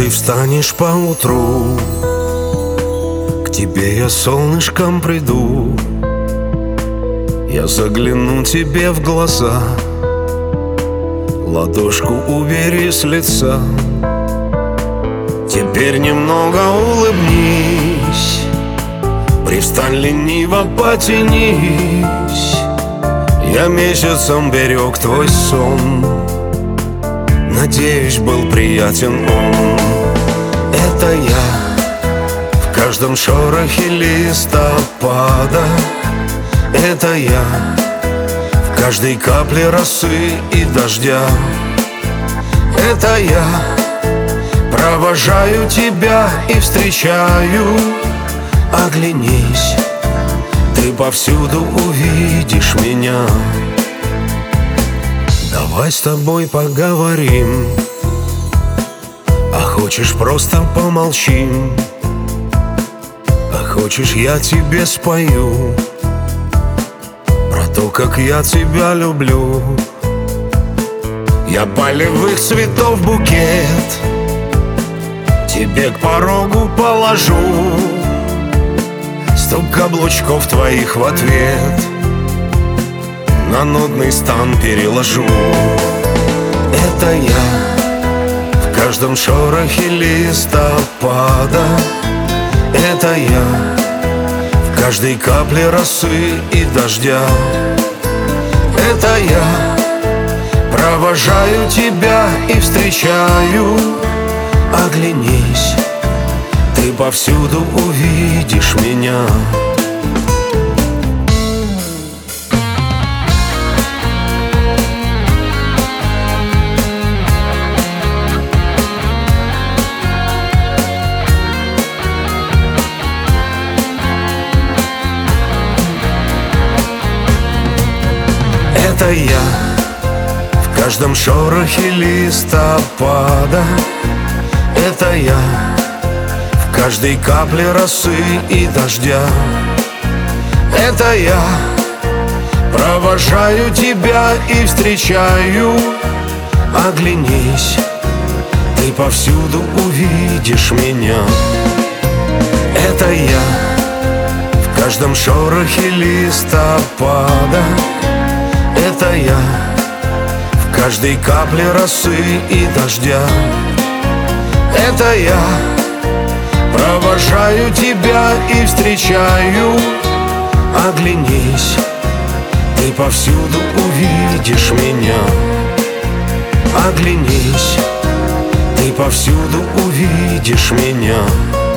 ты встанешь поутру, к тебе я солнышком приду. Я загляну тебе в глаза, ладошку убери с лица. Теперь немного улыбнись, привстань лениво, потянись. Я месяцем берег твой сон, надеюсь, был приятен он. Это я в каждом шорохе листопада. Это я в каждой капле росы и дождя. Это я провожаю тебя и встречаю. Оглянись, ты повсюду увидишь меня. Давай с тобой поговорим, а хочешь просто помолчим, а хочешь я тебе спою про то, как я тебя люблю. Я полевых цветов букет тебе к порогу положу, стук каблучков твоих в ответ на нудный стан переложу. Это я в каждом шорохе листопада. Это я в каждой капле росы и дождя. Это я провожаю тебя и встречаю. Оглянись, ты повсюду увидишь меня. Это я в каждом шорохе листопада. Это я в каждой капле росы и дождя. Это я провожаю тебя и встречаю. Оглянись, ты повсюду увидишь меня. Это я в каждом шорохе листопада. Это я в каждой капле росы и дождя. Это я провожаю тебя и встречаю. Оглянись, ты повсюду увидишь меня. Оглянись, ты повсюду увидишь меня.